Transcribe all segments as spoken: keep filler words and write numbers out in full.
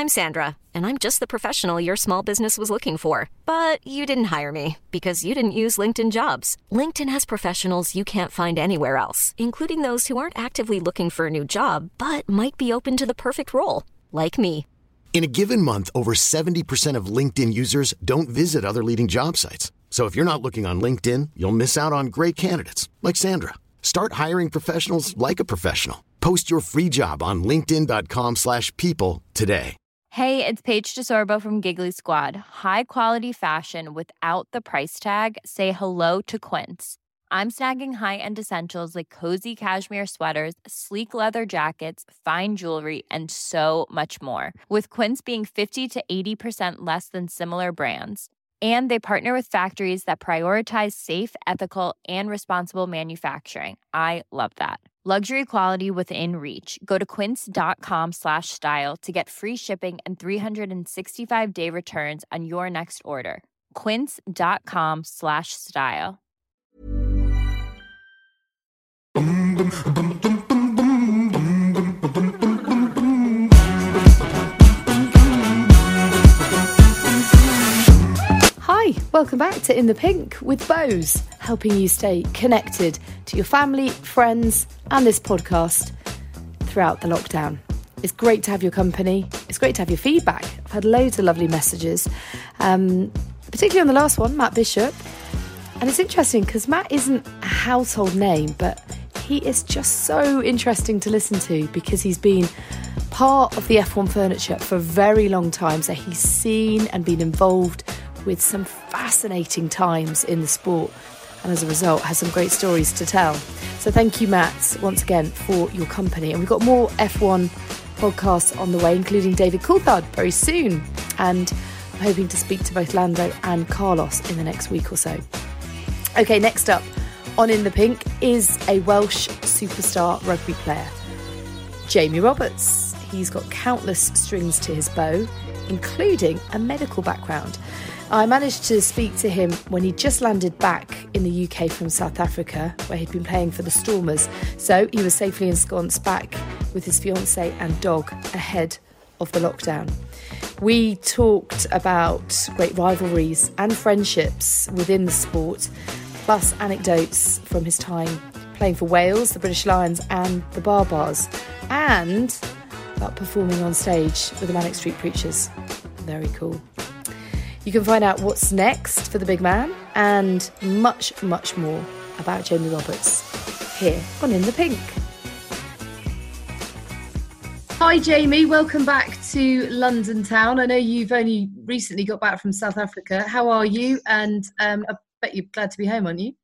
I'm Sandra, and I'm just the professional your small business was looking for. But you didn't hire me because you didn't use LinkedIn Jobs. LinkedIn has professionals you can't find anywhere else, including those who aren't actively looking for a new job, but might be open to the perfect role, like me. In a given month, over seventy percent of LinkedIn users don't visit other leading job sites. So if you're not looking on LinkedIn, you'll miss out on great candidates like Sandra. Start hiring professionals like a professional. Post your free job on linkedin dot com slash people today. Hey, it's Paige DeSorbo from Giggly Squad. High quality fashion without the price tag. Say hello to Quince. I'm snagging high-end essentials like cozy cashmere sweaters, sleek leather jackets, fine jewelry, and so much more. With Quince being fifty to eighty percent less than similar brands. And they partner with factories that prioritize safe, ethical, and responsible manufacturing. I love that. Luxury quality within reach. Go to quince.com slash style to get free shipping and three sixty-five day returns on your next order. Quince.com slash style. Hi, welcome back to In the Pink with Bose, helping you stay connected to your family, friends, and this podcast throughout the lockdown. It's great to have your company. It's great to have your feedback. I've had loads of lovely messages, um, particularly on the last one, Matt Bishop. And it's interesting because Matt isn't a household name, but he is just so interesting to listen to because he's been part of the F one furniture for a very long time. So he's seen and been involved with some fascinating times in the sport, and as a result has some great stories to tell. So thank you, Matt, once again for your company. And we've got more F one podcasts on the way, including David Coulthard very soon, and I'm hoping to speak to both Lando and Carlos in the next week or so. Okay, next up on In the Pink is a Welsh superstar rugby player, Jamie Roberts. He's got countless strings to his bow, including a medical background. I managed to speak to him when he just landed back in the U K from South Africa, where he'd been playing for the Stormers. So he was safely ensconced back with his fiancée and dog ahead of the lockdown. We talked about great rivalries and friendships within the sport, plus anecdotes from his time playing for Wales, the British Lions and the Barbars, and about performing on stage with the Manic Street Preachers. Very cool. You can find out what's next for the big man and much, much more about Jamie Roberts here on In the Pink. Hi, Jamie. Welcome back to London town. I know you've only recently got back from South Africa. How are you? And um, I bet you're glad to be home, aren't you?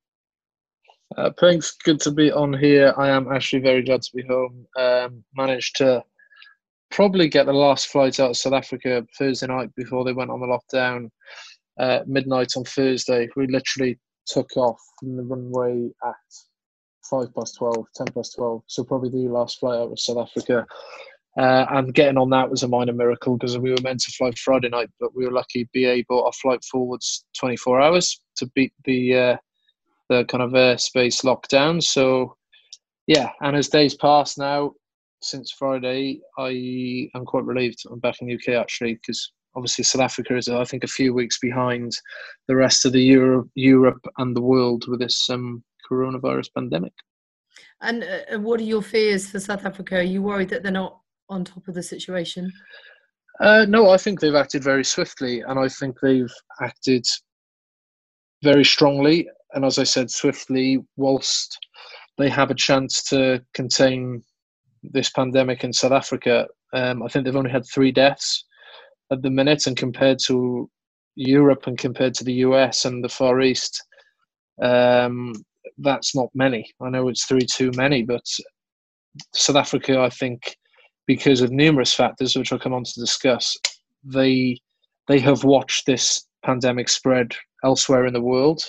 Uh, thanks. Good to be on here. I am actually very glad to be home. Um, managed to probably get the last flight out of South Africa Thursday night before they went on the lockdown. Uh, midnight on Thursday, we literally took off from the runway at five past twelve, ten past twelve. So probably the last flight out of South Africa. Uh, and getting on that was a minor miracle because we were meant to fly Friday night, but we were lucky to be able, our flight forwards twenty-four hours to beat the uh, the kind of airspace lockdown. So yeah, and as days pass now, since Friday, I am quite relieved I'm back in the U K actually, because obviously South Africa is, I think, a few weeks behind the rest of the Euro- Europe and the world with this um, coronavirus pandemic. And uh, what are your fears for South Africa? Are you worried that they're not on top of the situation? Uh, no, I think they've acted very swiftly, and I think they've acted very strongly. And as I said, swiftly, whilst they have a chance to contain this pandemic in South Africa, um, I think they've only had three deaths at the minute, and compared to Europe and compared to the U S and the Far East, um, that's not many. I know it's three too many, but South Africa, I think, because of numerous factors, which I'll come on to discuss, they they have watched this pandemic spread elsewhere in the world,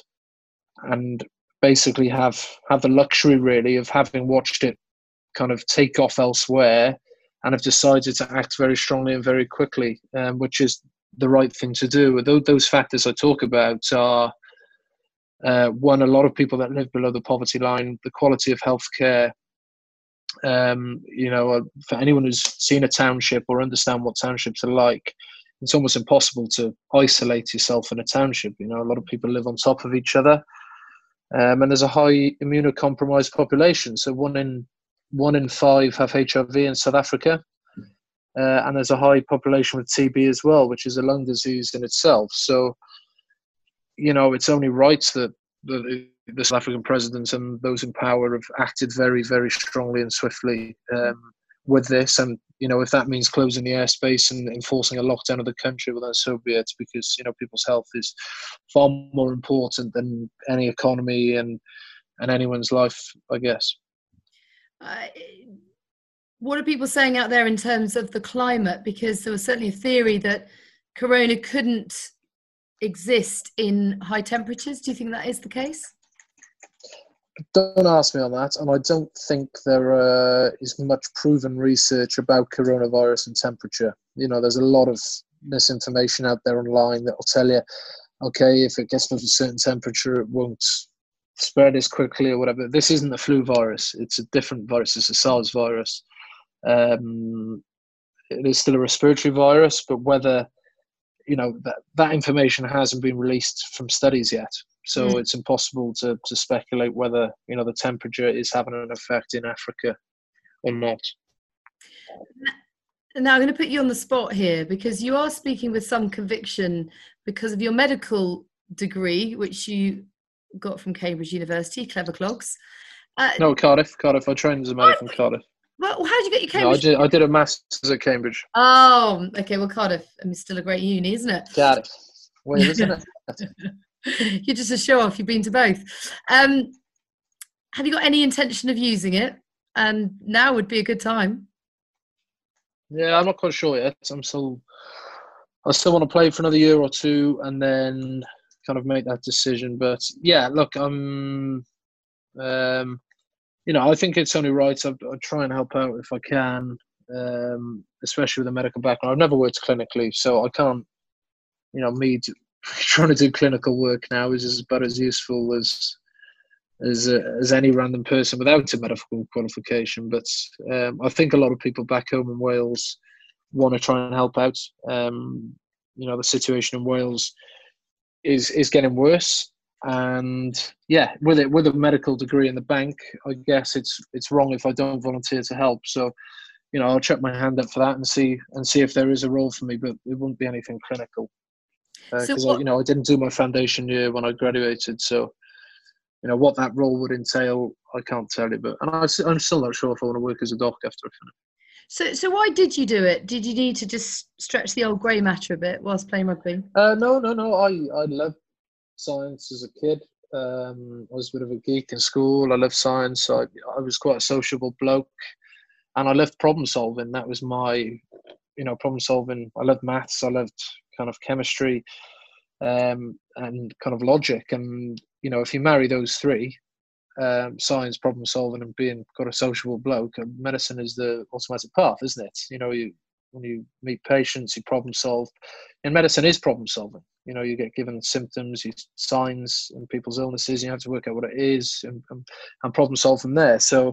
and basically have, have the luxury, really, of having watched it kind of take off elsewhere, and have decided to act very strongly and very quickly, um, which is the right thing to do. Those, those factors I talk about are, uh, one, a lot of people that live below the poverty line, the quality of healthcare Um, you know, uh, for anyone who's seen a township or understand what townships are like, it's almost impossible to isolate yourself in a township. You know, a lot of people live on top of each other, um, and there's a high immunocompromised population. So one in one in five have H I V in South Africa, uh, and there's a high population with T B as well, which is a lung disease in itself. So, you know, it's only right that the, the South African president and those in power have acted very, very strongly and swiftly um, with this. And, you know, if that means closing the airspace and enforcing a lockdown of the country, well, then so be it, because, you know, people's health is far more important than any economy and, and anyone's life, I guess. Uh, what are people saying out there in terms of the climate? Because there was certainly a theory that corona couldn't exist in high temperatures. Do you think that is the case? Don't ask me on that, and I don't think there uh, is much proven research about coronavirus and temperature. You know, there's a lot of misinformation out there online that will tell you, okay, if it gets to a certain temperature, it won't spread as quickly or whatever. This isn't a flu virus. It's a different virus. It's a SARS virus. Um, it is still a respiratory virus, but whether, you know, that, that information hasn't been released from studies yet. So mm. it's impossible to, to speculate whether, you know, the temperature is having an effect in Africa or not. Now, I'm going to put you on the spot here, because you are speaking with some conviction because of your medical degree, which you got from Cambridge University, clever clogs. Uh, no, Cardiff. Cardiff. I trained as a medic in Cardiff. Well, how did you get your Cambridge? No, I did. I did a master's at Cambridge. Oh, okay. Well, Cardiff, I mean, still a great uni, isn't it? Cardiff. Well, isn't it? You're just a show off. You've been to both. Um, have you got any intention of using it? And now would be a good time. Yeah, I'm not quite sure yet. I'm still. I still want to play for another year or two, and then kind of make that decision. But yeah, look, I'm. Um, you know, I think it's only right. I, I try and help out if I can, um, especially with a medical background. I've never worked clinically, so I can't. You know, me to, trying to do clinical work now is, is about as useful as as uh, as any random person without a medical qualification. But um, I think a lot of people back home in Wales want to try and help out. Um, you know, the situation in Wales is is getting worse. And yeah, with it with a medical degree in the bank, I guess it's it's wrong if I don't volunteer to help. So, you know, I'll chuck my hand up for that and see and see if there is a role for me, but it wouldn't be anything clinical because uh, so you know I didn't do my foundation year when I graduated. So, you know, what that role would entail, I can't tell you. But and I, I'm still not sure if I want to work as a doc after I finish. So, so why did you do it? Did you need to just stretch the old grey matter a bit whilst playing rugby? Uh, no, no, no. I I love science as a kid. Um, I was a bit of a geek in school. I loved science. So I, I was quite a sociable bloke, and I loved problem solving. That was my, you know, problem solving. I loved maths. I loved kind of chemistry, um, and kind of logic. And you know, if you marry those three, um, science, problem solving, and being got a sociable bloke, medicine is the automatic path, isn't it? You know, you when you meet patients, you problem solve. And medicine is problem solving. You know, you get given symptoms, you, signs in people's illnesses, and you have to work out what it is and, and, and problem solve from there. So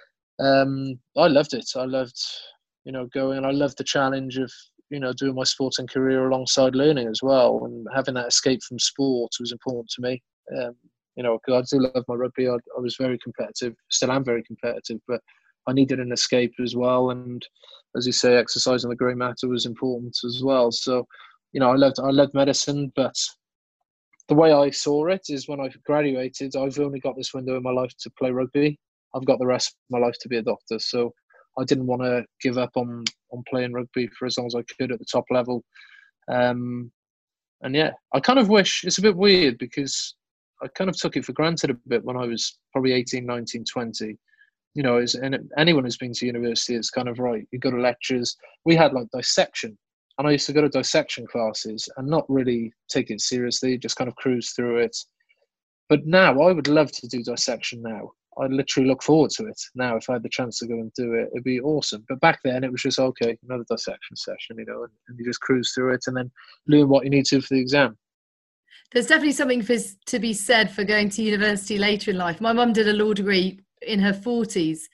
um, I loved it. I loved, you know, going, and I loved the challenge of, you know, doing my sporting career alongside learning as well. And having that escape from sport was important to me. Um, you know, because I do love my rugby. I, I was very competitive, still am very competitive, but I needed an escape as well. And as you say, exercising the grey matter was important as well. So, you know, I loved I loved medicine, but the way I saw it is when I graduated, I've only got this window in my life to play rugby. I've got the rest of my life to be a doctor. So I didn't want to give up on, on playing rugby for as long as I could at the top level. Um, and yeah, I kind of wish, it's a bit weird because I kind of took it for granted a bit when I was probably eighteen, nineteen, twenty. You know, as, and anyone who's been to university, it's kind of right. You go to lectures. We had like dissection. And I used to go to dissection classes and not really take it seriously, just kind of cruise through it. But now I would love to do dissection now. I literally look forward to it now. If I had the chance to go and do it, it'd be awesome. But back then it was just, okay, another dissection session, you know, and, and you just cruise through it and then learn what you need to for the exam. There's definitely something for, to be said for going to university later in life. My mum did a law degree in her forties.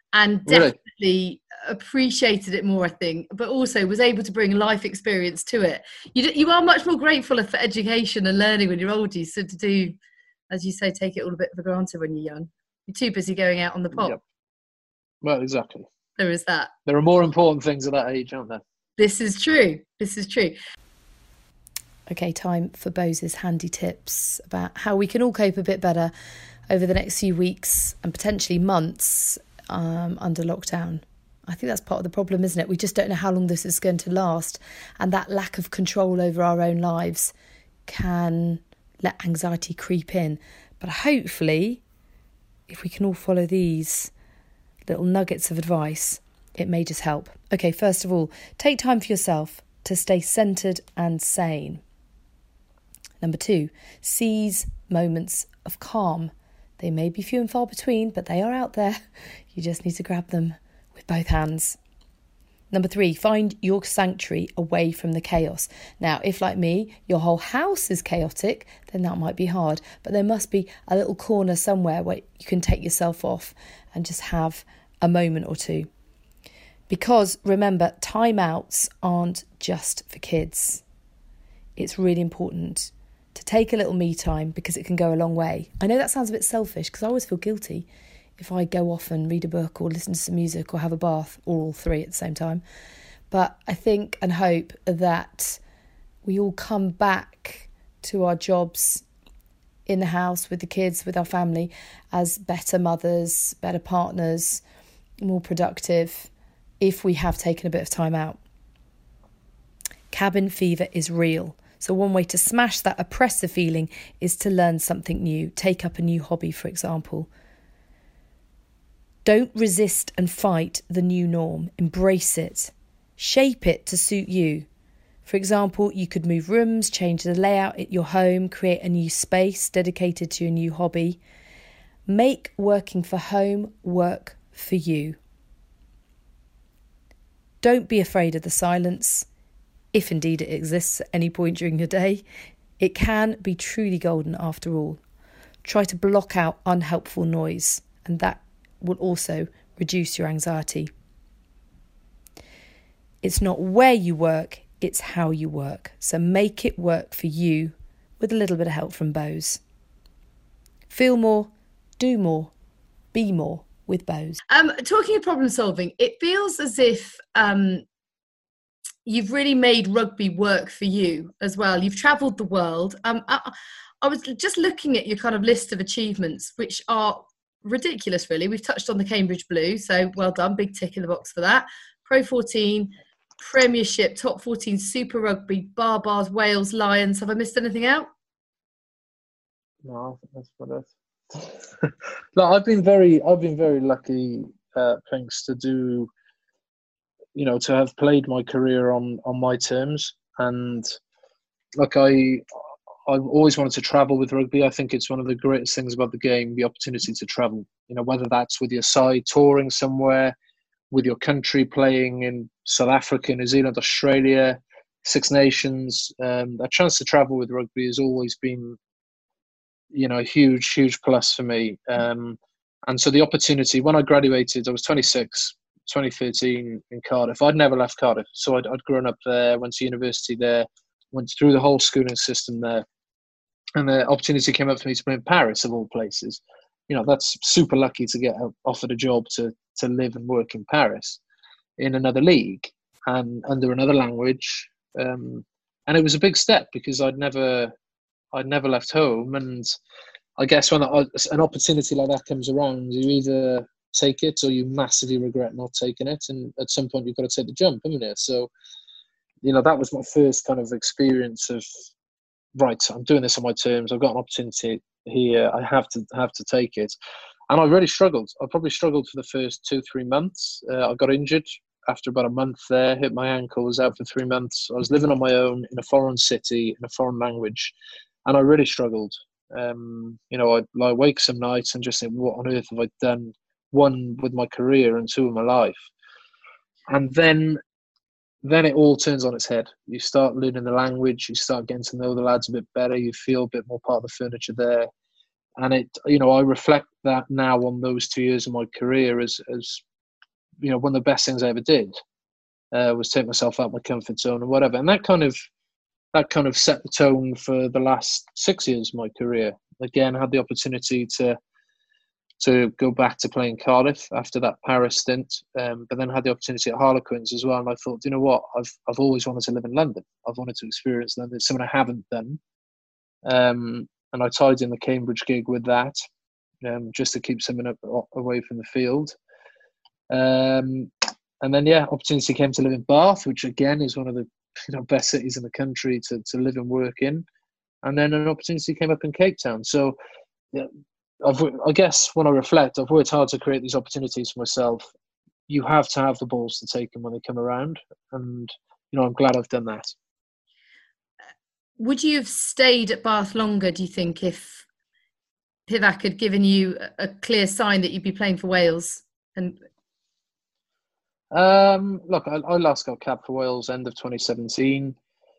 and Really? definitely appreciated it more, I think, but also was able to bring life experience to it. You d- you are much more grateful for education and learning when you're older. So to do, as you say, take it all a bit for granted when you're young. You're too busy going out on the pop. Yep. Well, exactly. There is that. There are more important things at that age, aren't there? This is true. This is true. Okay, time for Bose's handy tips about how we can all cope a bit better over the next few weeks and potentially months um, under lockdown. I think that's part of the problem, isn't it? We just don't know how long this is going to last, and that lack of control over our own lives can let anxiety creep in. But hopefully, if we can all follow these little nuggets of advice, it may just help. Okay, first of all, take time for yourself to stay centred and sane. Number two, seize moments of calm. They may be few and far between, but they are out there. You just need to grab them with both hands. Number three, find your sanctuary away from the chaos. Now, if like me, your whole house is chaotic, then that might be hard. But there must be a little corner somewhere where you can take yourself off and just have a moment or two. Because remember, timeouts aren't just for kids. It's really important to take a little me time because it can go a long way. I know that sounds a bit selfish because I always feel guilty if I go off and read a book or listen to some music or have a bath, or all three at the same time. But I think and hope that we all come back to our jobs in the house with the kids, with our family, as better mothers, better partners, more productive, if we have taken a bit of time out. Cabin fever is real. So one way to smash that oppressive feeling is to learn something new. Take up a new hobby, for example. Don't resist and fight the new norm. Embrace it. Shape it to suit you. For example, you could move rooms, change the layout at your home, create a new space dedicated to your new hobby. Make working for home work for you. Don't be afraid of the silence. If indeed it exists at any point during your day, it can be truly golden after all. Try to block out unhelpful noise, and that will also reduce your anxiety. It's not where you work, it's how you work. So make it work for you with a little bit of help from Bose. Feel more, do more, be more with Bose. Um, talking of problem solving, it feels as if um, you've really made rugby work for you as well. You've travelled the world. Um, I, I was just looking at your kind of list of achievements, which are ridiculous, really. We've touched on the Cambridge Blue, so well done. Big tick in the box for that. Pro fourteen, Premiership, Top fourteen, Super Rugby, Bar Bars, Wales, Lions. Have I missed anything out? No, I think that's what it is. Look, I've been very, I've been very lucky, uh, thanks to do, you know, to have played my career on, on my terms. And like I, I've always wanted to travel with rugby. I think it's one of the greatest things about the game, the opportunity to travel. You know, whether that's with your side touring somewhere, with your country playing in South Africa, New Zealand, Australia, Six Nations. Um, a chance to travel with rugby has always been, you know, a huge, huge plus for me. Um, and so the opportunity, when I graduated, I was twenty-six, twenty thirteen in Cardiff. I'd never left Cardiff. So I'd, I'd grown up there, went to university there, went through the whole schooling system there. And the opportunity came up for me to play in Paris, of all places. You know, that's super lucky to get offered a job to to live and work in Paris in another league and under another language. Um, and it was a big step because I'd never, I'd never left home. And I guess when an opportunity like that comes around, you either take it or you massively regret not taking it. And at some point you've got to take the jump, haven't you? So, you know, that was my first kind of experience of, right, I'm doing this on my terms. I've got an opportunity here. I have to have to take it. And I really struggled. I probably struggled for the first two, three months. Uh, I got injured after about a month there, hit my ankle, was out for three months. I was living on my own in a foreign city, in a foreign language. And I really struggled. Um, you know, I'd lie awake some nights and just think, what on earth have I done? One, with my career, and two, with my life. And then then it all turns on its head. You start learning the language, you start getting to know the lads a bit better, you feel a bit more part of the furniture there. And it, you know, I reflect that now on those two years of my career as, as you know, one of the best things I ever did uh, was take myself out of my comfort zone and whatever. And that kind of that kind of set the tone for the last six years of my career. Again, I had the opportunity to to go back to playing Cardiff after that Paris stint, um, but then had the opportunity at Harlequins as well. And I thought, you know what, I've I've always wanted to live in London. I've wanted to experience London. It's something I haven't done. Um, and I tied in the Cambridge gig with that, um, just to keep something up, away from the field. Um, and then, yeah, opportunity came to live in Bath, which again is one of the you know best cities in the country to, to live and work in. And then an opportunity came up in Cape Town. So, yeah, I've, I guess when I reflect, I've worked hard to create these opportunities for myself. You have to have the balls to take them when they come around. And, you know, I'm glad I've done that. Would you have stayed at Bath longer, do you think, if Pivac had given you a clear sign that you'd be playing for Wales? And um, look, I, I last got capped for Wales end of twenty seventeen.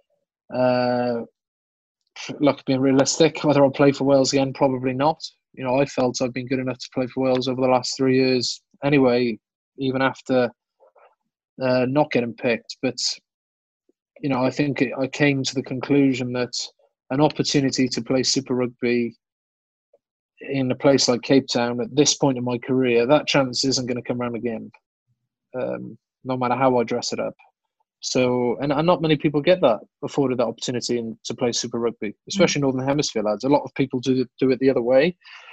Uh, look, being realistic, whether I'll play for Wales again, probably not. You know, I felt I've been good enough to play for Wales over the last three years anyway, even after uh, not getting picked. But you know, I think it, I came to the conclusion that an opportunity to play Super Rugby in a place like Cape Town at this point in my career, that chance isn't going to come around again, um, no matter how I dress it up. So, and, and not many people get that, afforded that opportunity in, to play Super Rugby, especially mm. Northern Hemisphere lads. A lot of people do do it the other way.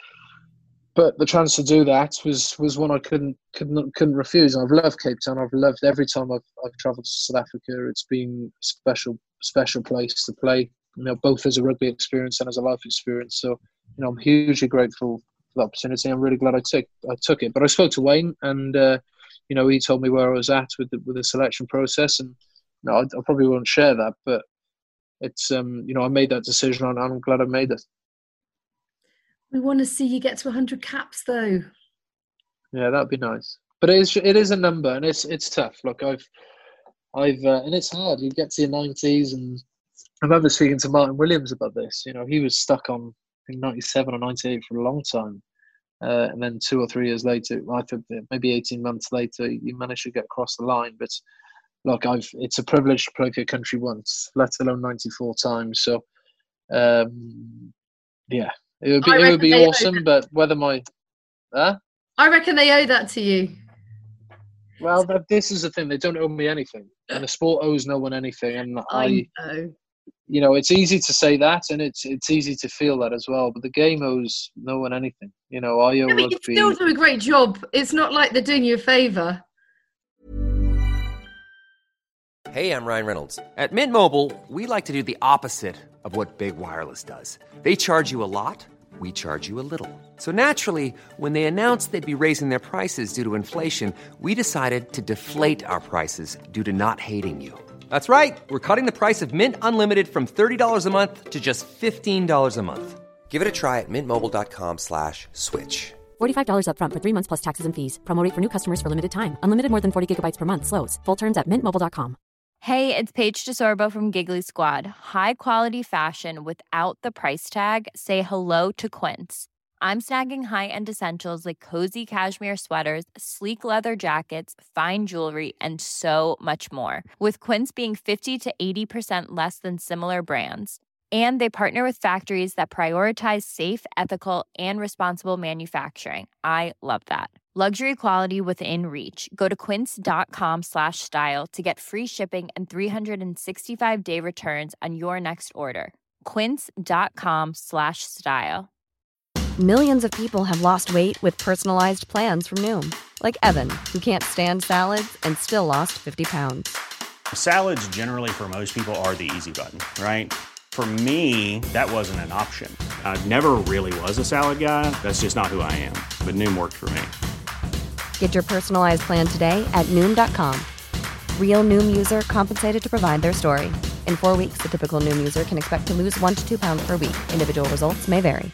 But the chance to do that was, was one I couldn't couldn't couldn't refuse. And I've loved Cape Town. I've loved every time I've I've travelled to South Africa. It's been a special special place to play. You know, both as a rugby experience and as a life experience. So, you know, I'm hugely grateful for the opportunity. I'm really glad I took I took it. But I spoke to Wayne, and uh, you know, he told me where I was at with the with the selection process, and you know, I, I probably won't share that, but it's um, you know, I made that decision, and I'm glad I made it. We want to see you get to one hundred caps, though. Yeah, that'd be nice. But it is it is a number, and it's it's tough. Look, I've I've uh, and it's hard. You get to your nineties, and I remember speaking to Martin Williams about this. You know, he was stuck on I think ninety-seven or ninety-eight for a long time, uh, and then two or three years later, I think maybe eighteen months later, you managed to get across the line. But look, I've it's a privilege to play for your country once, let alone ninety-four times. So, um, yeah. It would be, it would be awesome, but whether my... Huh? I reckon they owe that to you. Well, this is the thing. They don't owe me anything. And the sport owes no one anything. And I, I know. You know, it's easy to say that, and it's it's easy to feel that as well. But the game owes no one anything. You know, I owe yeah, rugby... But you still do a great job. It's not like they're doing you a favour. Hey, I'm Ryan Reynolds. At Mint Mobile, we like to do the opposite of what Big Wireless does. They charge you a lot. We charge you a little. So naturally, when they announced they'd be raising their prices due to inflation, we decided to deflate our prices due to not hating you. That's right. We're cutting the price of Mint Unlimited from thirty dollars a month to just fifteen dollars a month. Give it a try at mintmobile.com slash switch. forty-five dollars up front for three months plus taxes and fees. Promo rate for new customers for limited time. Unlimited more than forty gigabytes per month. Slows full terms at mint mobile dot com. Hey, it's Paige DeSorbo from Giggly Squad. High quality fashion without the price tag. Say hello to Quince. I'm snagging high-end essentials like cozy cashmere sweaters, sleek leather jackets, fine jewelry, and so much more. With Quince being fifty to eighty percent less than similar brands. And they partner with factories that prioritize safe, ethical, and responsible manufacturing. I love that. Luxury quality within reach. Go to quince.com slash style to get free shipping and three sixty-five day returns on your next order. Quince.com slash style. Millions of people have lost weight with personalized plans from Noom. Like Evan, who can't stand salads and still lost fifty pounds. Salads generally for most people are the easy button, right? For me, that wasn't an option. I never really was a salad guy. That's just not who I am. But Noom worked for me. Get your personalized plan today at Noom dot com. Real Noom user compensated to provide their story. In four weeks, the typical Noom user can expect to lose one to two pounds per week. Individual results may vary.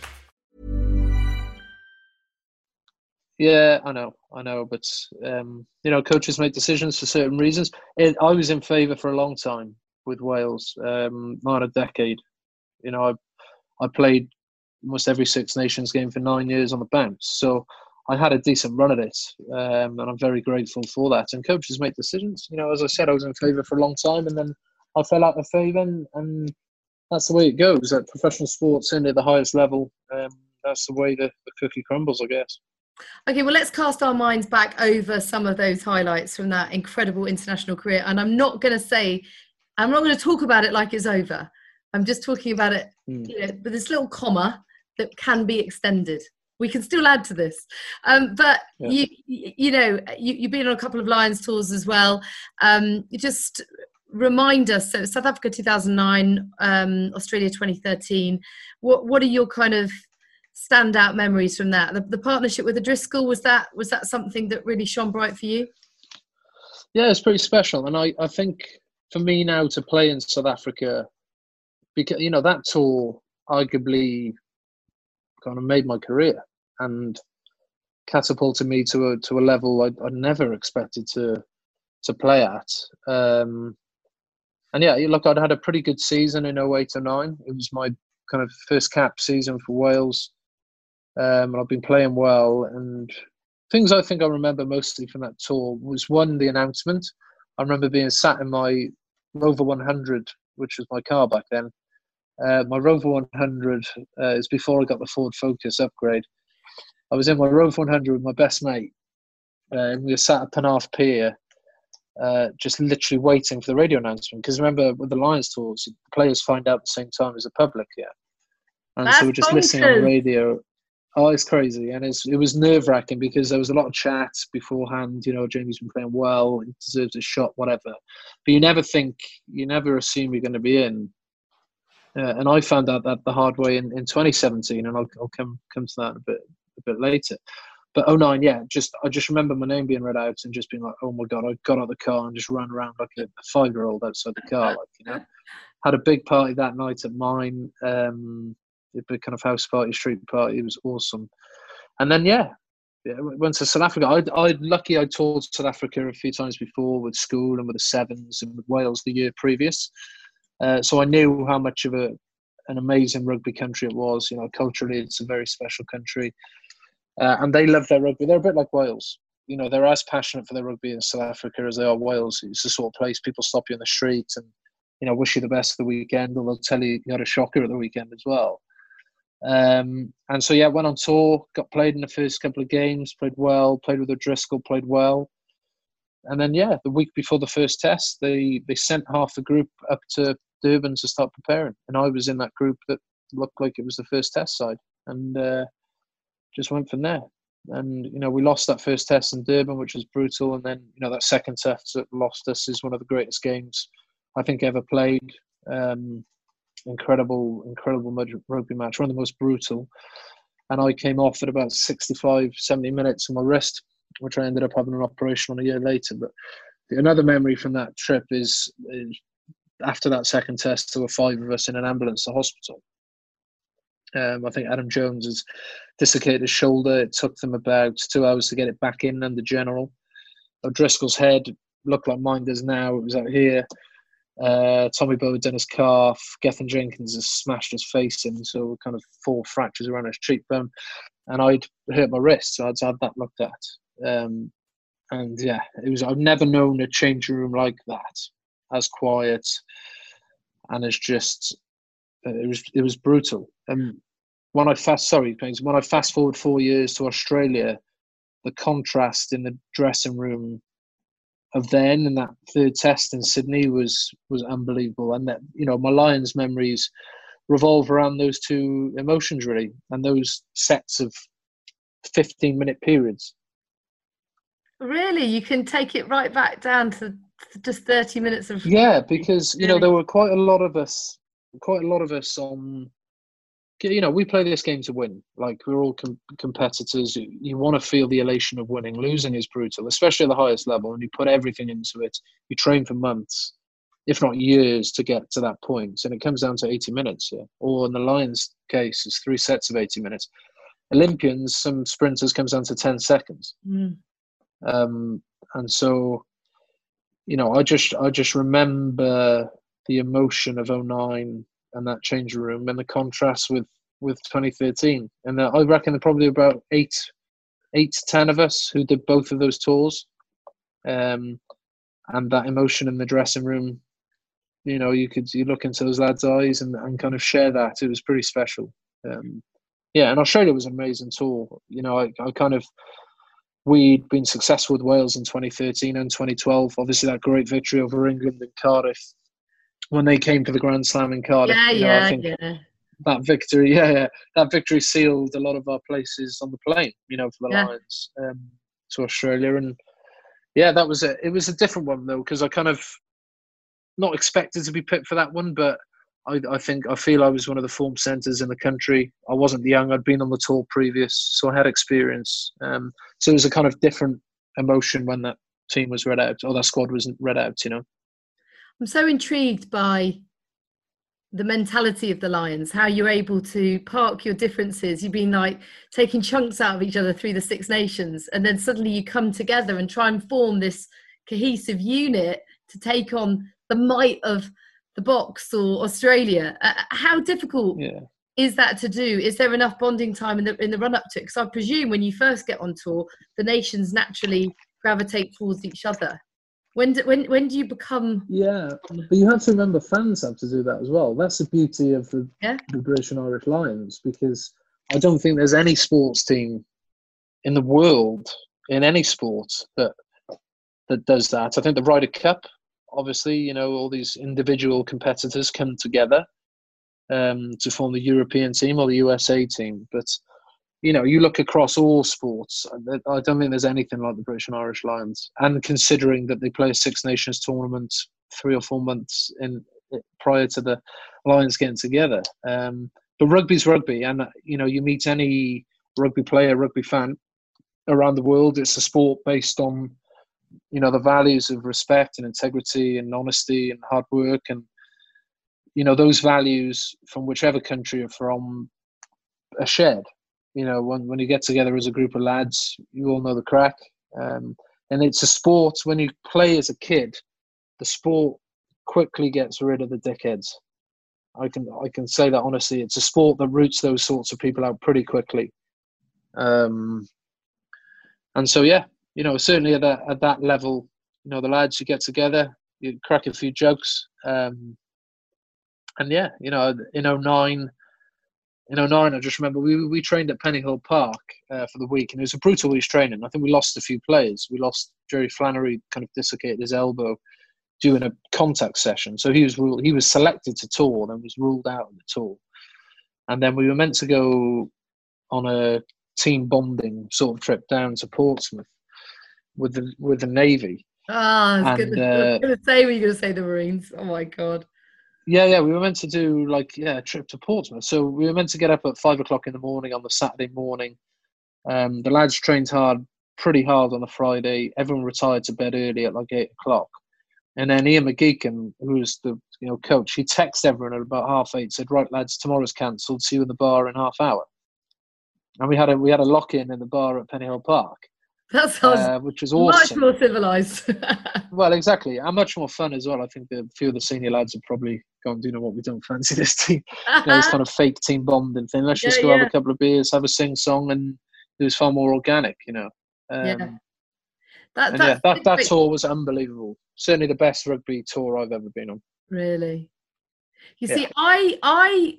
Yeah, I know, I know. But, um, you know, coaches make decisions for certain reasons. It, I was in favour for a long time with Wales, um, not a decade. You know, I I played almost every Six Nations game for nine years on the bounce. So I had a decent run at it, um, and I'm very grateful for that. And coaches make decisions. You know, as I said, I was in favour for a long time, and then I fell out of favour, and, and that's the way it goes. At professional sports and at the highest level, um, that's the way the, the cookie crumbles, I guess. Okay, well, let's cast our minds back over some of those highlights from that incredible international career. And I'm not going to say, I'm not going to talk about it like it's over. I'm just talking about it, mm. you know, with this little comma that can be extended. We can still add to this. Um, but, yeah. you you know, you, you've been on a couple of Lions tours as well. Um, you just remind us, so South Africa two thousand nine, um, Australia twenty thirteen. What what are your kind of standout memories from that? The, the partnership with O'Driscoll, was that was that something that really shone bright for you? Yeah, it's pretty special. And I, I think for me now to play in South Africa, because, you know, that tour arguably kind of made my career and catapulted me to a to a level I I never expected to to play at. Um, and yeah, look, I'd had a pretty good season in oh eight oh nine. It was my kind of first cap season for Wales, um, and I've been playing well. And things I think I remember mostly from that tour was, one, the announcement. I remember being sat in my Rover one hundred, which was my car back then. Uh, my Rover one hundred uh, is before I got the Ford Focus upgrade. I was in my Rover one hundred with my best mate, uh, and we were sat at Penarth Pier, uh, just literally waiting for the radio announcement. Because remember, with the Lions tours, the players find out at the same time as the public, yeah. And That's so we're just bonkers. listening on the radio. Oh, it's crazy. And it's, it was nerve-wracking because there was a lot of chat beforehand. You know, Jamie's been playing well, he deserves a shot, whatever. But you never think, you never assume you're going to be in. Uh, and I found out that the hard way in, in twenty seventeen, and I'll, I'll come come to that a bit a bit later. But oh nine, yeah, just I just remember my name being read out and just being like, oh my God, I got out of the car and just ran around like a five-year-old outside the car, like, you know. Had a big party that night at mine, um, a big kind of house party, street party. It was awesome. And then, yeah, yeah went to South Africa. I'd, I'd lucky I toured South Africa a few times before with school and with the Sevens and with Wales the year previous. Uh, so I knew how much of a an amazing rugby country it was. You know, culturally, it's a very special country. Uh, and they love their rugby. They're a bit like Wales. You know, they're as passionate for their rugby in South Africa as they are Wales. It's the sort of place people stop you in the street and, you know, wish you the best for the weekend, or they'll tell you you had a shocker at the weekend as well. Um, and so, yeah, went on tour, got played in the first couple of games, played well, played with O'Driscoll, played well. And then, yeah, the week before the first test, they, they sent half the group up to Durban to start preparing. And I was in that group that looked like it was the first test side. And uh, just went from there. And, you know, we lost that first test in Durban, which was brutal. And then, you know, that second test that lost us is one of the greatest games I think ever played. Um, incredible, incredible rugby match, one of the most brutal. And I came off at about sixty-five, seventy minutes on my wrist, which I ended up having an operation on a year later. But another memory from that trip is, is after that second test, there were five of us in an ambulance to hospital. Um, I think Adam Jones has dislocated his shoulder. It took them about two hours to get it back in under general. O'Driscoll's head looked like mine does now. It was out here. Uh, Tommy Bowe had done his calf. Gethin Jenkins has smashed his face in, so kind of four fractures around his cheekbone. And I'd hurt my wrist, so I'd had that looked at. Um, and yeah, it was. I've never known a changing room like that, as quiet, and it's just. It was it was brutal. And when I fast sorry, when I fast forward four years to Australia, the contrast in the dressing room of then and that third test in Sydney was was unbelievable. And that, you know, my Lions memories revolve around those two emotions really, and those sets of fifteen minute periods. Really, you can take it right back down to just thirty minutes of yeah, because you know there were quite a lot of us. Quite a lot of us on, you know, we play this game to win. Like, we're all com- competitors. You, you want to feel the elation of winning. Losing is brutal, especially at the highest level. And you put everything into it. You train for months, if not years, to get to that point. And it comes down to eighty minutes. Yeah? Or in the Lions case, it's three sets of eighty minutes. Olympians, some sprinters, comes down to ten seconds. Mm. Um, and so, you know, I just, I just remember the emotion of oh nine and that changing room and the contrast with, with twenty thirteen. And uh, I reckon there are probably about eight eight to ten of us who did both of those tours. Um, and that emotion in the dressing room, you know, you could you look into those lads' eyes and, and kind of share that. It was pretty special. Um, yeah, and Australia was an amazing tour. You know, I, I kind of, we'd been successful with Wales in twenty thirteen and twenty twelve. Obviously, that great victory over England in Cardiff when they came for the Grand Slam in Cardiff. Yeah, you know, yeah, I think yeah. That victory, yeah, yeah, that victory sealed a lot of our places on the plane, you know, for the Yeah. Lions um, to Australia. And yeah, that was a, it was a different one though, because I kind of not expected to be picked for that one, but I, I think, I feel I was one of the form centres in the country. I wasn't young, I'd been on the tour previous, so I had experience. Um, so it was a kind of different emotion when that team was read out, or that squad was read out, you know. I'm so intrigued by the mentality of the Lions, how you're able to park your differences. You've been like taking chunks out of each other through the Six Nations, and then suddenly you come together and try and form this cohesive unit to take on the might of the Box or Australia. Uh, how difficult Yeah. is that to do? Is there enough bonding time in the in the run up to it? Because I presume when you first get on tour, the nations naturally gravitate towards each other. When do, when when do you become? Yeah, but you have to remember fans have to do that as well. That's the beauty of the, Yeah. the British and Irish Lions, because I don't think there's any sports team in the world, in any sport, that that does that. I think the Ryder Cup, obviously, you know, all these individual competitors come together um, to form the European team or the U S A team. But, you know, you look across all sports, I don't think there's anything like the British and Irish Lions. And considering that they play a Six Nations tournament three or four months in prior to the Lions getting together. Um, but rugby's rugby, and, you know, you meet any rugby player, rugby fan around the world, it's a sport based on, you know, the values of respect and integrity and honesty and hard work. And, you know, those values from whichever country you're from are shared. You know, when, when you get together as a group of lads, you all know the crack. Um, and it's a sport, when you play as a kid, the sport quickly gets rid of the dickheads. I can I can say that honestly. It's a sport that roots those sorts of people out pretty quickly. Um, and so, yeah, you know, certainly at that, at that level, you know, the lads, you get together, you crack a few jokes. Um, and yeah, you know, in oh nine, In oh nine, I just remember we we trained at Pennyhill Park uh, for the week, and it was a brutal week's training. I think we lost a few players. We lost Jerry Flannery, kind of dislocated his elbow doing a contact session. So he was ruled, he was selected to tour, then was ruled out of the tour. And then we were meant to go on a team bonding sort of trip down to Portsmouth with the with the Navy. Ah, I was And, gonna, uh, gonna say were you gonna say the Marines? Oh my god. Yeah, yeah, we were meant to do like yeah a trip to Portsmouth. So we were meant to get up at five o'clock in the morning on the Saturday morning. Um, the lads trained hard, pretty hard on the Friday. Everyone retired to bed early at like eight o'clock. And then Ian McGeechan, who was the you know coach, he texted everyone at about half eight, said, "Right, lads, tomorrow's cancelled. See you in the bar in half hour." And we had a we had a lock in in the bar at Pennyhill Park. That sounds uh, which was much awesome. more civilized. Well, exactly, and much more fun as well. I think that a few of the senior lads have probably gone, you know what, we don't fancy this team, you know, this kind of fake team bonding thing. Let's just Yeah, go yeah. have a couple of beers, have a sing song, and it was far more organic, you know. Um, Yeah. That, and that's yeah, that that great. tour was unbelievable. Certainly the best rugby tour I've ever been on. Really. You Yeah. see, I I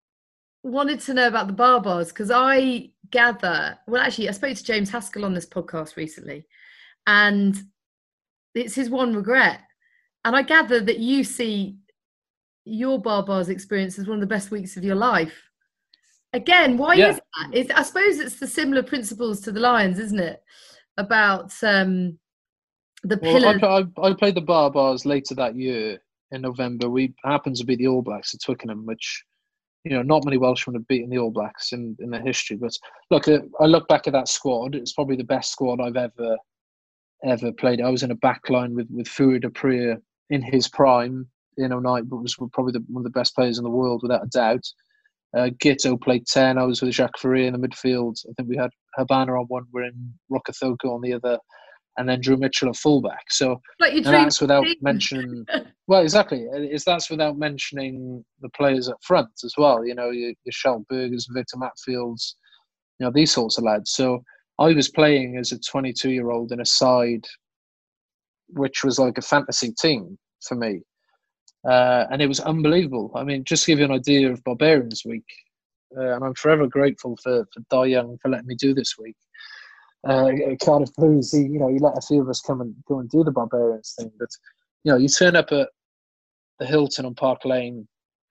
wanted to know about the Barbars because I gather, well, actually, I spoke to James Haskell on this podcast recently, and it's his one regret. And I gather that you see your Barbars experience as one of the best weeks of your life. Again, why Yeah. is that? It's, I suppose it's the similar principles to the Lions, isn't it? About um, the Well, pillars. I, I, I played the Barbars later that year in November. We happened to beat the All Blacks at Twickenham, which, you know, not many Welshmen have beaten the All Blacks in, in their history. But look, uh, I look back at that squad. It's probably the best squad I've ever ever played. I was in a back line with, with Fourie Dupree in his prime in oh nine, but was probably the, one of the best players in the world without a doubt. Uh, Gito played ten. I was with Jacques Ferrier in the midfield. I think we had Habana on one. We're in Rokathoko on the other. And then Drew Mitchell at fullback. So Like your and dream that's without team. mentioning. Well, exactly. Is that's without mentioning the players up front as well. You know, your, your Shell Burgers, Victor Matfields, you know, these sorts of lads. So I was playing as a twenty-two-year-old in a side which was like a fantasy team for me. Uh, and it was unbelievable. I mean, just to give you an idea of Barbarians Week, uh, and I'm forever grateful for, for Di Young for letting me do this week. Uh, Cardiff Blues, he, you know, he let a few of us come and go and do the Barbarians thing. But, you know, you turn up at the Hilton on Park Lane,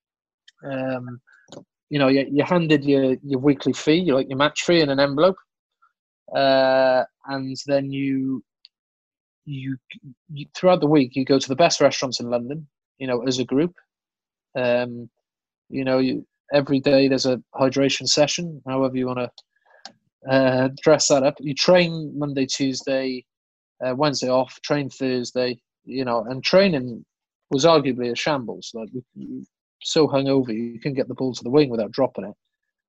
um, you know, you, you're handed your, your weekly fee, you like your match fee in an envelope. Uh, and then you, you, you, throughout the week, you go to the best restaurants in London, you know, as a group. Um, you know, you, every day there's a hydration session, however you want to uh, dress that up. You train Monday, Tuesday, uh, Wednesday off, train Thursday, you know, and training was arguably a shambles. Like, we, we, so hungover, you couldn't get the ball to the wing without dropping it.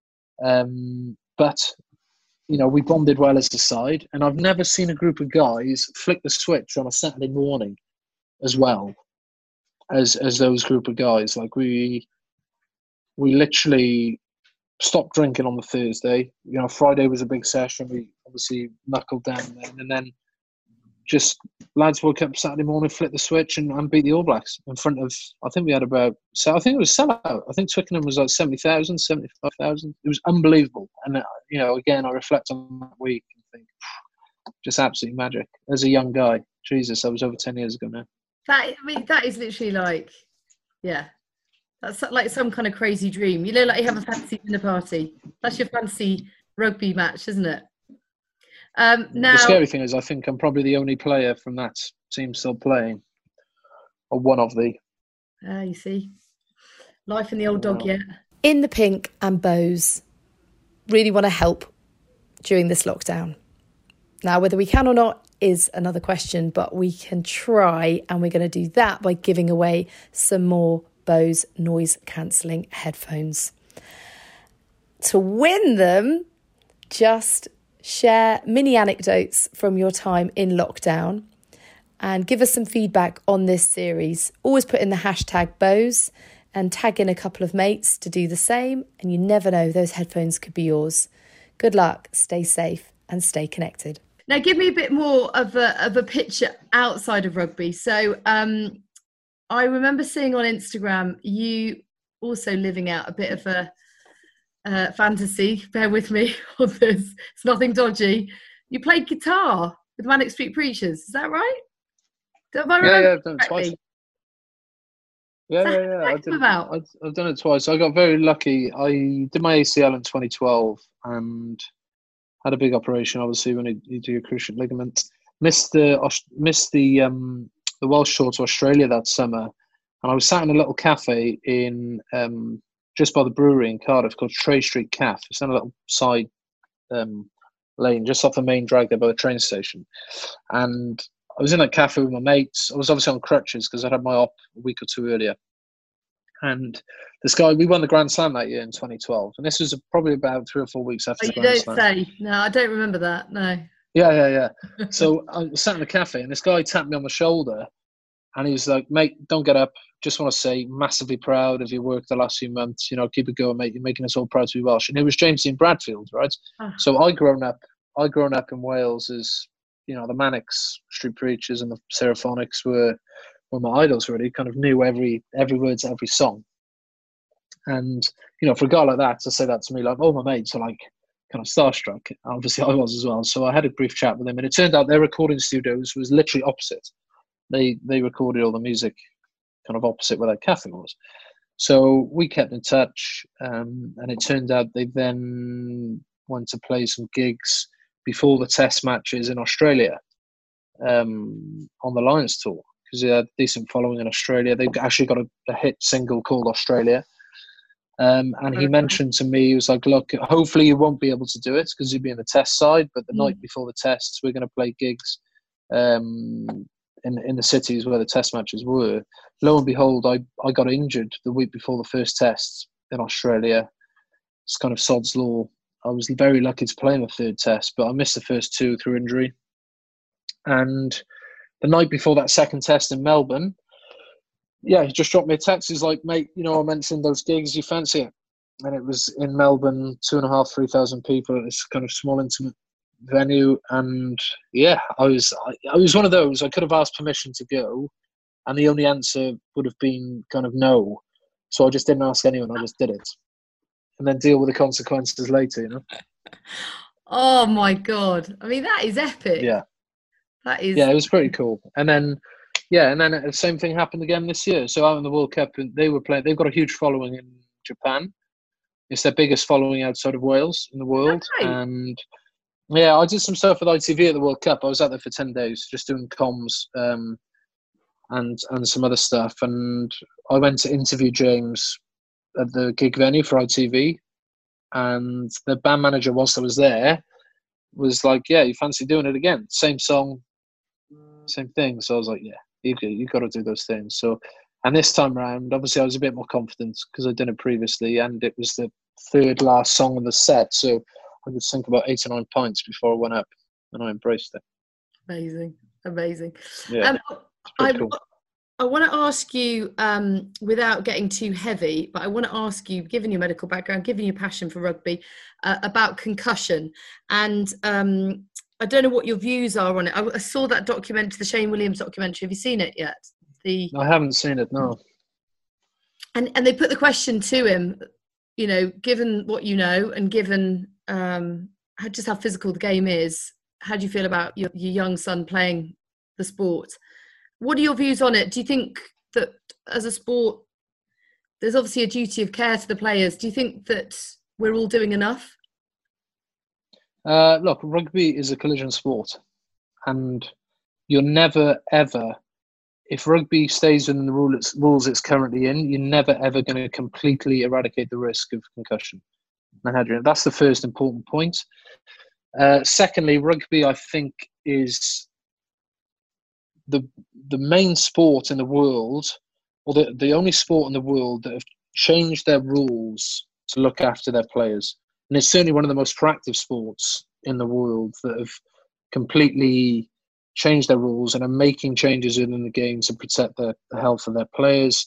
Um, but, you know, we bonded well as a side, and I've never seen a group of guys flick the switch on a Saturday morning as well as as those group of guys. Like, we we literally stopped drinking on the Thursday. You know, Friday was a big session. We obviously knuckled down then, and then just lads woke up Saturday morning, flipped the switch, and, and beat the All Blacks in front of, I think we had about, so I think it was sellout. I think Twickenham was like seventy thousand, seventy-five thousand. It was unbelievable. And, uh, you know, again, I reflect on that week and think, just absolutely magic. As a young guy, Jesus, I was over ten years ago now. That, I mean, that is literally like, yeah, that's like some kind of crazy dream. You know, like you have a fancy dinner party. That's your fancy rugby match, isn't it? Um, now, the scary thing is, I think I'm probably the only player from that team still playing, or one of the. Ah, uh, you see, life in the old dog yet. In the Pink and Bose really want to help during this lockdown. Now, whether we can or not is another question, but we can try, and we're going to do that by giving away some more Bose noise cancelling headphones. To win them, just share mini anecdotes from your time in lockdown and give us some feedback on this series. Always put in the hashtag Bose and tag in a couple of mates to do the same, and you never know, those headphones could be yours. Good luck, stay safe and stay connected. Now give me a bit more of a of a picture outside of rugby. So um, I remember seeing on Instagram you also living out a bit of a Uh, fantasy, bear with me on this, it's nothing dodgy. You played guitar with Manic Street Preachers, is that right? Have I yeah, yeah, I've done it twice. Yeah, so yeah, yeah. I've, done, I've, I've done it twice. I got very lucky. I did my A C L in twenty twelve and had a big operation, obviously, when you, you do your cruciate ligament. Missed the missed the um, the Welsh tour to Australia that summer, and I was sat in a little cafe in um, just by the brewery in Cardiff called Tray Street Cafe. It's on a little side um, lane just off the main drag there by the train station. And I was in that cafe with my mates. I was obviously on crutches because I'd had my op a week or two earlier. And this guy, we won the Grand Slam that year in twenty twelve. And this was probably about three or four weeks after oh, the you Grand don't Slam. say. No, I don't remember that. No. Yeah, yeah, yeah. So I was sat in the cafe and this guy tapped me on the shoulder and he was like, mate, don't get up. Just want to say, massively proud of your work the last few months. You know, keep it going, mate. You're making us all proud to be Welsh. And it was James Dean Bradfield, right? Oh. So I grown up, I grown up in Wales as, you know, the Manics, Street Preachers, and the Seraphonics were were my idols. Really, kind of knew every every word to every song. And you know, for a guy like that to say that to me, like, oh, my mates are like kind of starstruck. Obviously, I was as well. So I had a brief chat with them, and it turned out their recording studios was literally opposite. They they recorded all the music kind of opposite where that cafe was. So we kept in touch, um, and it turned out they then went to play some gigs before the test matches in Australia um, on the Lions tour, because they had a decent following in Australia. They actually got a, a hit single called Australia. Um, and he mentioned to me, he was like, look, hopefully you won't be able to do it because you'll be in the test side, but the mm. night before the tests, we're going to play gigs um, in in the cities where the test matches were. Lo and behold, I, I got injured the week before the first test in Australia. It's kind of sod's law. I was very lucky to play in the third test, but I missed the first two through injury. And the night before that second test in Melbourne, yeah, he just dropped me a text. He's like, mate, you know, I mentioned those gigs, you fancy it? And it was in Melbourne, two and a half, three thousand people. It's kind of small, intimate venue, and yeah, I was I, I was one of those. I could have asked permission to go, and the only answer would have been kind of no. So I just didn't ask anyone. I just did it, and then deal with the consequences later. You know. Oh my God! I mean, that is epic. Yeah. That is. Yeah, it was pretty cool. And then, yeah, and then the same thing happened again this year. So out in the World Cup, they were playing. They've got a huge following in Japan. It's their biggest following outside of Wales in the world. Right. And yeah, I did some stuff with I T V at the World Cup. I was out there for ten days, just doing comms um, and and some other stuff. And I went to interview James at the gig venue for I T V. And the band manager, whilst I was there, was like, "Yeah, you fancy doing it again? Same song, same thing." So I was like, "Yeah, you you got to do those things." So, and this time around, obviously, I was a bit more confident because I'd done it previously, and it was the third last song in the set, so I could sink about eight or nine pints before I went up, and I embraced it. Amazing, amazing. Yeah, um, I, cool. I want to ask you, um, without getting too heavy, but I want to ask you, given your medical background, given your passion for rugby, uh, about concussion. And um, I don't know what your views are on it. I, I saw that documentary, the Shane Williams documentary. Have you seen it yet? The I haven't seen it, no. And and they put the question to him, you know, given what you know and given um, how, just how physical the game is, how do you feel about your, your young son playing the sport? What are your views on it? Do you think that as a sport, there's obviously a duty of care to the players. Do you think that we're all doing enough? Uh, look, rugby is a collision sport, and you're never, ever, if rugby stays within the rule it's, rules it's currently in, you're never, ever going to completely eradicate the risk of concussion. That's the first important point. Uh, secondly, rugby, I think, is the the main sport in the world, or the, the only sport in the world that have changed their rules to look after their players. And it's certainly one of the most proactive sports in the world that have completely changed their rules and are making changes within the game to protect the, the health of their players,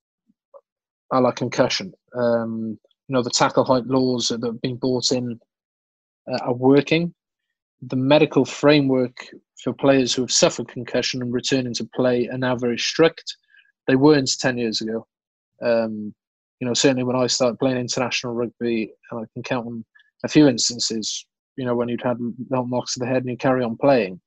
a la concussion. Um, you know, the tackle height laws that have been brought in uh, are working. The medical framework for players who have suffered concussion and returning to play are now very strict. They weren't ten years ago. Um, you know, certainly when I started playing international rugby, I can count on a few instances, you know, when you'd had knocks to the head and you carry on playing.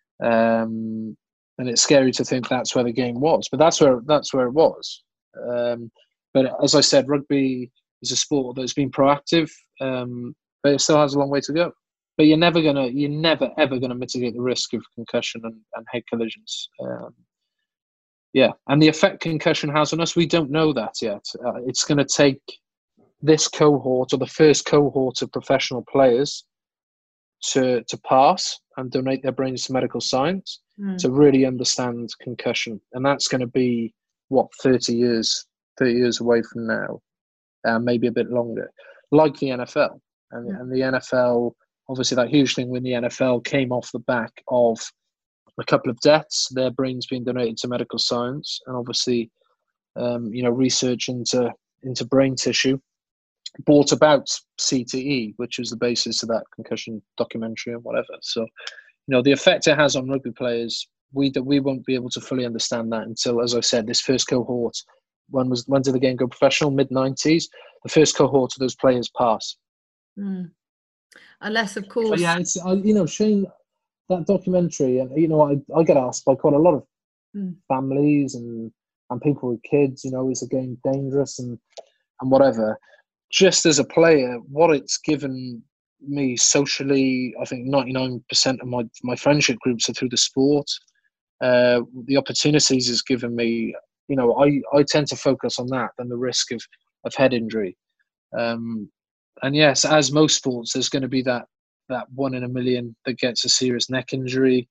Um, and it's scary to think that's where the game was, but that's where that's where it was. Um, but as I said, rugby is a sport that's been proactive, um, but it still has a long way to go. But you're never gonna, you're never ever gonna mitigate the risk of concussion and, and head collisions. Um, yeah, and the effect concussion has on us, we don't know that yet. Uh, it's going to take this cohort or the first cohort of professional players to to pass and donate their brains to medical science mm. to really understand concussion, and that's going to be what thirty years, thirty years away from now, uh, maybe a bit longer. Like the N F L, and, yeah. and the N F L. Obviously, that huge thing when the N F L came off the back of a couple of deaths, their brains being donated to medical science, and obviously, um, you know, research into into brain tissue brought about C T E, which was the basis of that concussion documentary and whatever. So, you know, the effect it has on rugby players, we we won't be able to fully understand that until, as I said, this first cohort. When was when did the game go professional? mid nineties. The first cohort of those players pass. Mm. Unless, of course, but yeah, it's, I, you know, Shane, that documentary, and you know, I, I get asked by quite a lot of mm. families and and people with kids, you know, is the game dangerous and and whatever. Just as a player, what it's given me socially, I think ninety-nine percent of my my friendship groups are through the sport. Uh, the opportunities it's given me, you know, I, I tend to focus on that than the risk of of head injury. Um, And yes, as most sports, there's going to be that that one in a million that gets a serious neck injury,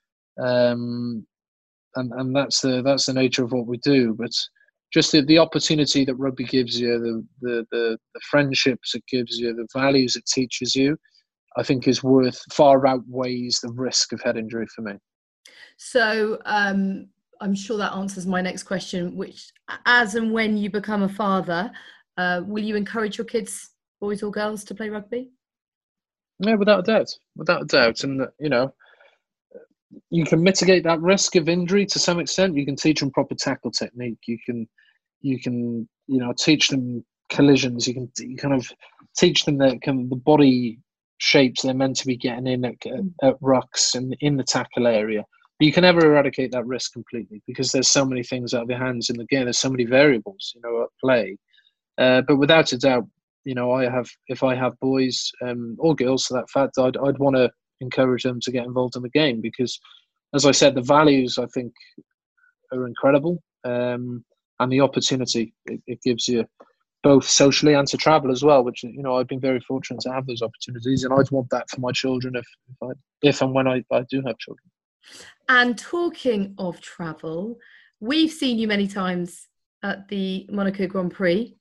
um, and and that's the that's the nature of what we do. But just the, the opportunity that rugby gives you, the, the the the friendships it gives you, the values it teaches you, I think is worth far outweighs the risk of head injury for me. So um, I'm sure that answers my next question, which, as and when you become a father, uh, will you encourage your kids, boys or girls, to play rugby? Yeah, without a doubt, without a doubt, and you know, you can mitigate that risk of injury to some extent. You can teach them proper tackle technique. You can, you can, you know, teach them collisions. You can, you kind of teach them the kind of the body shapes they're meant to be getting in at, at rucks and in the tackle area. But you can never eradicate that risk completely because there's so many things out of your hands in the game. There's so many variables, you know, at play. Uh, but without a doubt, you know, I have if I have boys um, or girls, for that fact, I'd I'd want to encourage them to get involved in the game because, as I said, the values I think are incredible, um, and the opportunity it, it gives you both socially and to travel as well, which, you know, I've been very fortunate to have those opportunities, and I'd want that for my children if if, I, if and when I, I do have children. And talking of travel, we've seen you many times at the Monaco Grand Prix.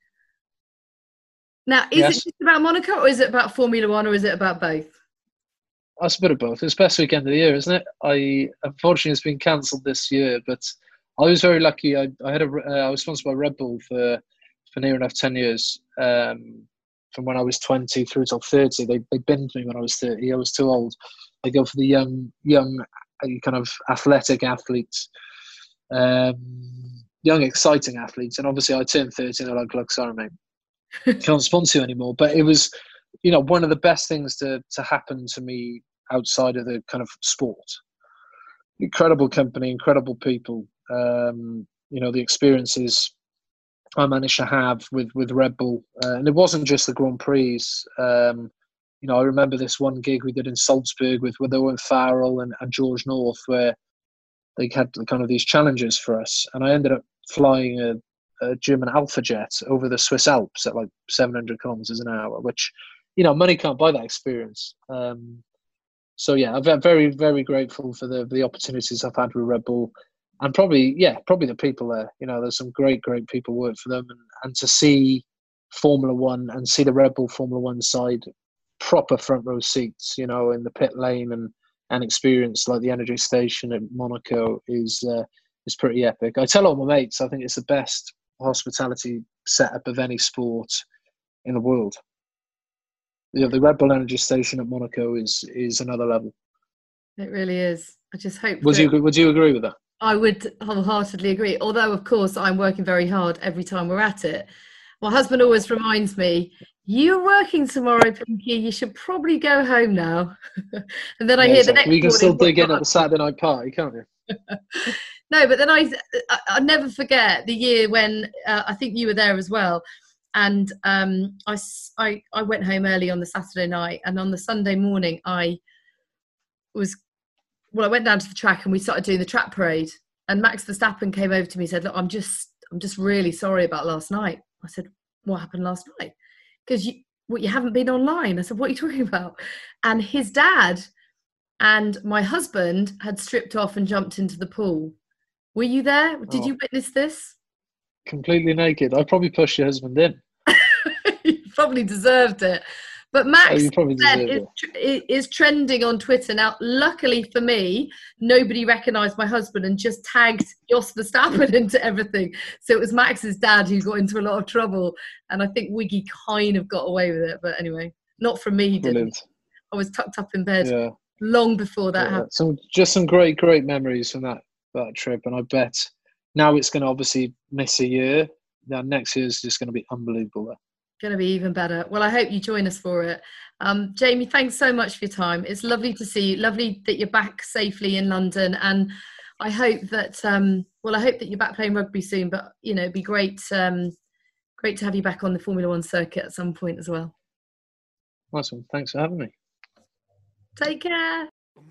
Now, is yes. it just about Monaco, or is it about Formula One, or is it about both? That's a bit of both. It's the best weekend of the year, isn't it? I unfortunately it's been cancelled this year, but I was very lucky. I, I had a uh, I was sponsored by Red Bull for for near enough ten years, um, from when I was twenty through till thirty. They they binned me when I was thirty. I was too old. They go for the young young kind of athletic athletes, um, young exciting athletes, and obviously I turned thirty and they're like, "Look, sorry, mate, can't sponsor you anymore." But it was, you know, one of the best things to to happen to me outside of the kind of sport. Incredible company, incredible people. Um, you know, the experiences I managed to have with, with Red Bull. Uh, and it wasn't just the Grand Prix. Um, you know, I remember this one gig we did in Salzburg with, with Owen Farrell and, and George North, where they had kind of these challenges for us. And I ended up flying a, a German Alpha Jet over the Swiss Alps at like seven hundred kilometers an hour, which, you know, money can't buy that experience. Um, so yeah, I'm very, very grateful for the the opportunities I've had with Red Bull, and probably, yeah, probably the people there. You know, there's some great, great people work for them, and, and to see Formula One and see the Red Bull Formula One side, proper front row seats, you know, in the pit lane, and and experience like the energy station at Monaco is uh, is pretty epic. I tell all my mates, I think it's the best hospitality setup of any sport in the world. Yeah, the Red Bull Energy Station at Monaco is is another level. It really is. I just hope. Would you Would you agree with that? I would wholeheartedly agree. Although, of course, I'm working very hard every time we're at it. My husband always reminds me, "You're working tomorrow, Pinky. You should probably go home now." And then I yeah, hear exactly. the next. You can still dig in at the Saturday night party, can't you? No, but then I I I'll never forget the year when uh, I think you were there as well. And um, I, I, I went home early on the Saturday night, and on the Sunday morning I was, well, I went down to the track and we started doing the track parade, and Max Verstappen came over to me and said, "Look, I'm just, I'm just really sorry about last night." I said, "What happened last night?" Because you, well, you haven't been online. I said, "What are you talking about?" And his dad and my husband had stripped off and jumped into the pool. Were you there? Did oh. you witness this? Completely naked. I probably pushed your husband in. You probably deserved it. But Max oh, is, is trending on Twitter. Now, luckily for me, nobody recognised my husband and just tagged Jos Verstappen into everything. So it was Max's dad who got into a lot of trouble. And I think Wiggy kind of got away with it. But anyway, not from me, he didn't. Brilliant. I was tucked up in bed yeah. long before that yeah. happened. Some, just some great, great memories from that, that trip. And I bet now it's going to obviously miss a year. Now next year is just going to be unbelievable there. Going to be even better. Well, I hope you join us for it. Um, Jamie, thanks so much for your time. It's lovely to see you. Lovely that you're back safely in London. And I hope that, um, well, I hope that you're back playing rugby soon. But, you know, it'd be great, um, great to have you back on the Formula One circuit at some point as well. Awesome. Thanks for having me. Take care.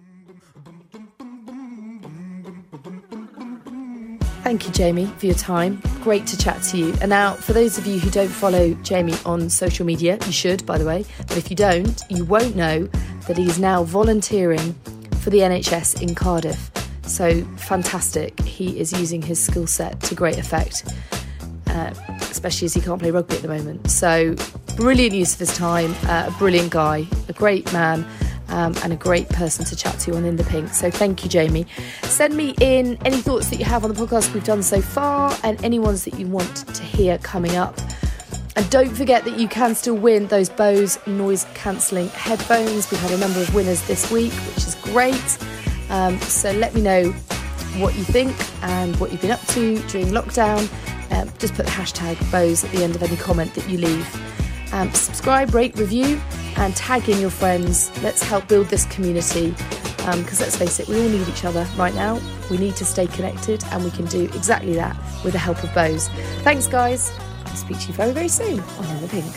Thank you, Jamie, for your time. Great to chat to you. And now, for those of you who don't follow Jamie on social media, you should, by the way, but if you don't, you won't know that he's now volunteering for the N H S in Cardiff. So fantastic. He is using his skill set to great effect, uh, especially as he can't play rugby at the moment. So brilliant use of his time, uh, a brilliant guy, a great man. Um, and a great person to chat to on In The Pink. So thank you, Jamie. Send me in any thoughts that you have on the podcast we've done so far, and any ones that you want to hear coming up. And don't forget that you can still win those Bose noise cancelling headphones. We've had a number of winners this week, which is great. Um, so let me know what you think and what you've been up to during lockdown. Um, just put the hashtag Bose at the end of any comment that you leave. Um, subscribe, rate, review, and tag in your friends. Let's help build this community, because um, let's face it, we all need each other right now. We need to stay connected, and we can do exactly that with the help of Bose. Thanks, guys. I'll speak to you very, very soon on In the Pink.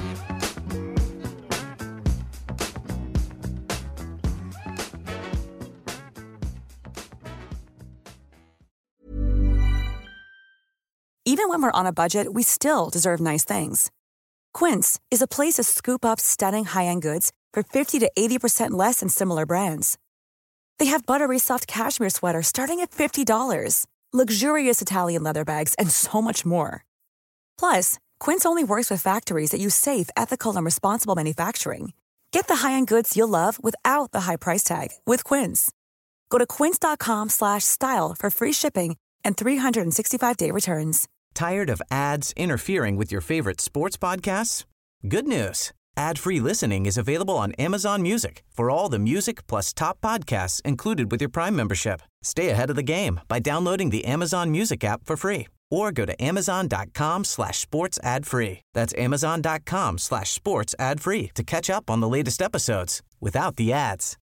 Even when we're on a budget, we still deserve nice things. Quince is a place to scoop up stunning high-end goods for fifty to eighty percent less than similar brands. They have buttery soft cashmere sweaters starting at fifty dollars, luxurious Italian leather bags, and so much more. Plus, Quince only works with factories that use safe, ethical, and responsible manufacturing. Get the high-end goods you'll love without the high price tag with Quince. Go to quince.com slash style for free shipping and three sixty-five day returns. Tired of ads interfering with your favorite sports podcasts? Good news. Ad-free listening is available on Amazon Music for all the music plus top podcasts included with your Prime membership. Stay ahead of the game by downloading the Amazon Music app for free or go to amazon.com slash sports ad free. That's amazon.com slash sports ad free to catch up on the latest episodes without the ads.